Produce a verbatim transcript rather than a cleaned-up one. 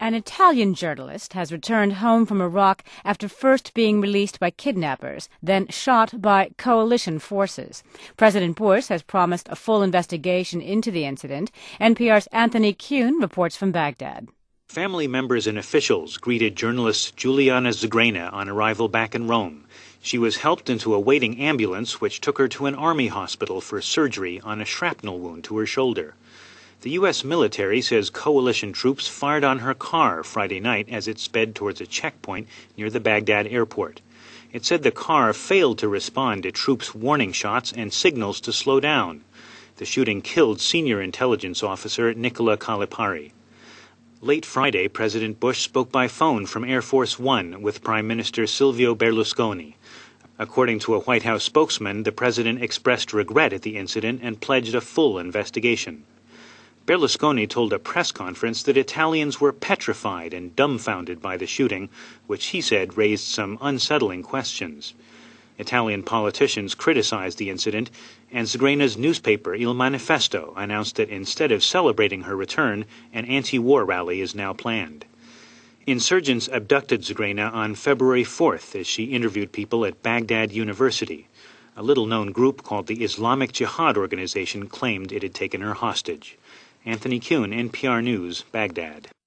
An Italian journalist has returned home from Iraq after first being released by kidnappers, then shot by coalition forces. President Bush has promised a full investigation into the incident. N P R's Anthony Kuhn reports from Baghdad. Family members and officials greeted journalist Giuliana Zgrena on arrival back in Rome. She was helped into a waiting ambulance which took her to an army hospital for surgery on a shrapnel wound to her shoulder. The U S military says coalition troops fired on her car Friday night as it sped towards a checkpoint near the Baghdad airport. It said the car failed to respond to troops' warning shots and signals to slow down. The shooting killed senior intelligence officer Nicola Calipari. Late Friday, President Bush spoke by phone from Air Force One with Prime Minister Silvio Berlusconi. According to a White House spokesman, the president expressed regret at the incident and pledged a full investigation. Berlusconi told a press conference that Italians were petrified and dumbfounded by the shooting, which he said raised some unsettling questions. Italian politicians criticized the incident, and Zgrena's newspaper Il Manifesto announced that instead of celebrating her return, an anti-war rally is now planned. Insurgents abducted Zgrena on February fourth as she interviewed people at Baghdad University. A little-known group called the Islamic Jihad Organization claimed it had taken her hostage. Anthony Kuhn, N P R News, Baghdad.